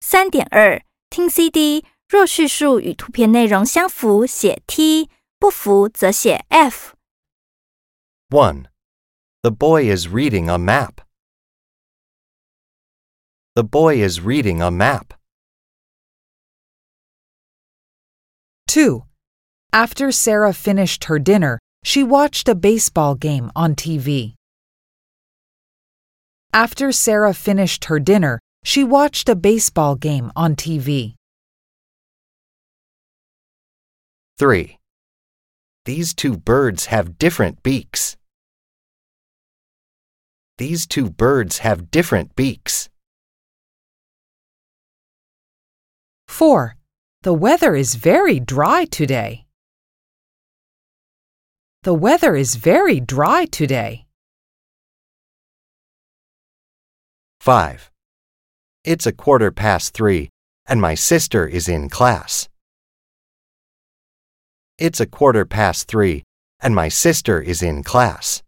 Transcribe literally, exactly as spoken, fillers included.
三点二 听 C D， 若叙述与图片内容相符，写 T， 不符则写 F。 one. The boy is reading a map. The boy is reading a map. two. After Sarah finished her dinner, she watched a baseball game on T V. After Sarah finished her dinner, she watched a baseball game on T V. three. These two birds have different beaks. These two birds have different beaks. four. The weather is very dry today. The weather is very dry today. five. It's a quarter past three, and my sister is in class. It's a quarter past three, and my sister is in class.